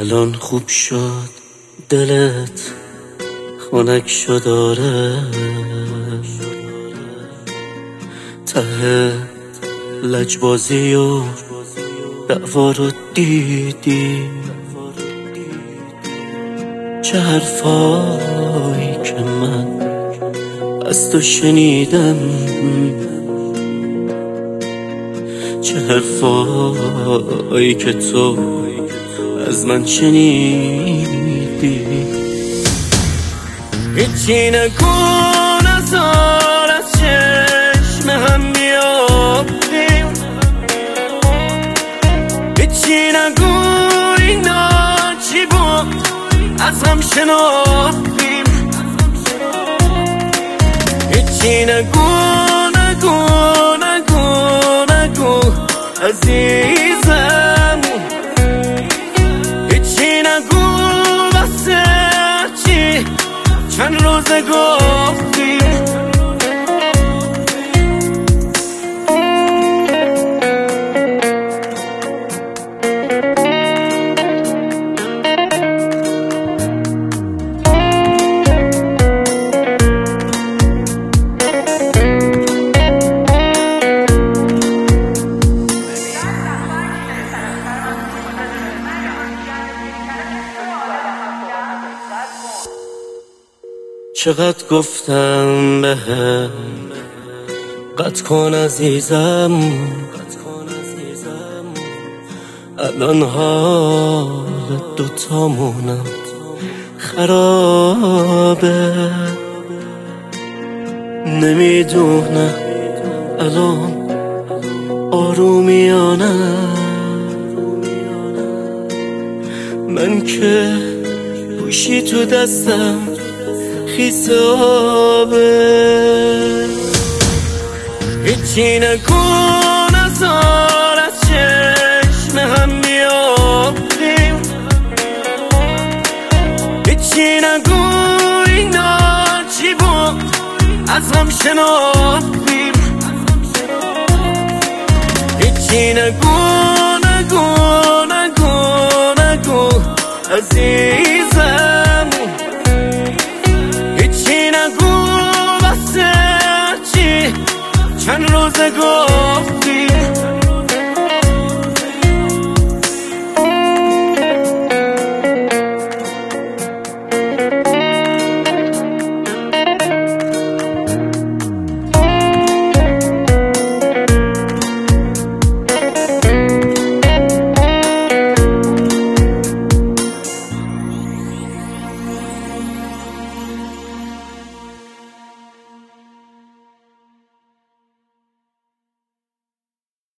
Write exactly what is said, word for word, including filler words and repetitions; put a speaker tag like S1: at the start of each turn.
S1: الان خوب شد دلت خنک شد آره، ته لجبازی و دعوا رو دیدی، چه حرفایی که من از تو شنیدم، چه حرفایی که تو از من شنیدی. هیچی نگو نزار از چشم هم بیافتیم، هیچی نگو اینا چی بود از هم شناختیم، هیچی نگو نگو نگو نگو عزیزم، هیچی نگو واسه چی چند روزه گفتیم. چقدر گفتم بهم قطع کن عزیزم، الان حال دوتامونم خرابه، نمیدونم الان آرومیانم، من که گوشی تو دستم خیس آبه، هیچی نگو نزار از چشم هم بیافتیم، هیچی نگو اینا چی بود از هم شناختیم، هیچی نگو نگو نگو نگو عزیزم، چند روزه گفتی